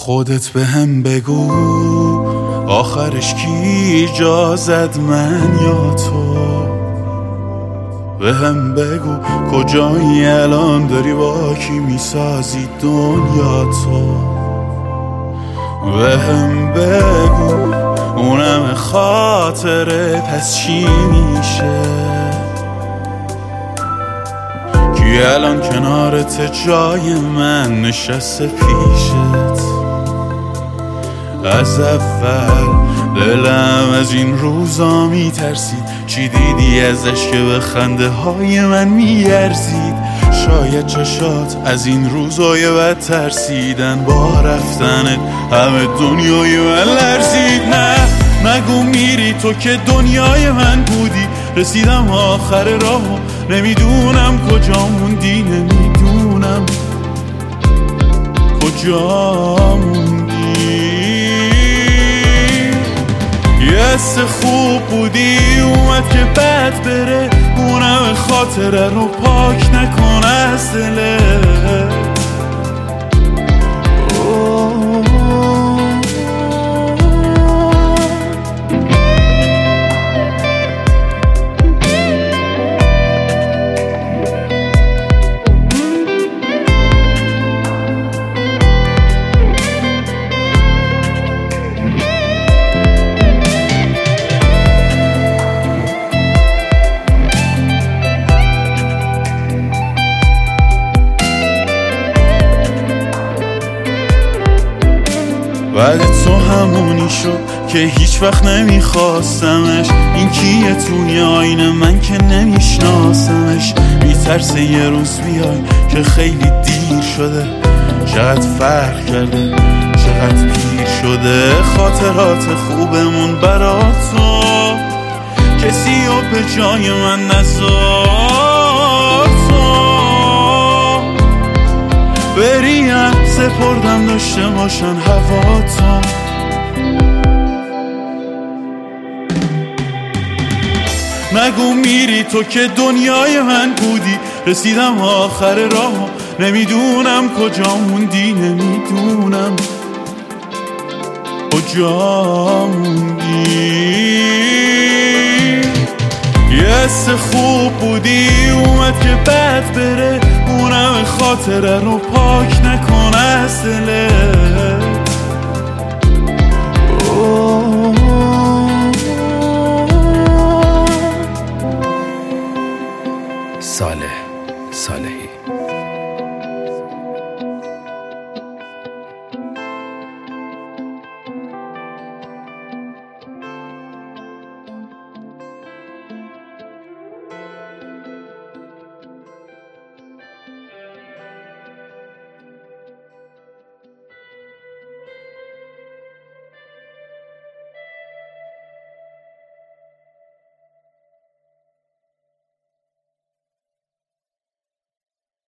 خودت به هم بگو آخرش کی جا زد، من یا تو؟ به هم بگو کجایی الان، داری با کی میسازی دنیا تو؟ به هم بگو اونم خاطره پس چی میشه؟ کی الان کنارت جای من نشسته پیشت؟ از اول دلم از این روزا میترسید، چی دیدی ازش که به خنده های من میارزید؟ شاید چشات از این روزای بد ترسیدن، با رفتنت همه دنیای من لرزید. نه نگو میری تو که دنیای من بودی، رسیدم آخر راهو نمیدونم کجا موندی، نمیدونم کجا موندی. یه حس خوب بودی اومد که بد بره، اونم خاطره رو پاک نکنه از دلت. بعد تو همونی شد که هیچ وقت نمیخواستمش، این کیه توی آینه من که نمیشناسمش؟ میترسه یه روز بیای که خیلی دیر شده، چقدر فرق کرده چقدر پیر شده خاطرات خوبمون برا تو. کسی رو به جای من نذار تو بریم، سپردم داشته باشن هوا تو. نگو میری تو که دنیای من بودی، رسیدم آخر راهو نمیدونم کجا موندی، نمیدونم کجا موندی. یه حس خوب بودی اومد که بد بره، اونم خاطره رو پاک نکنه از دلت.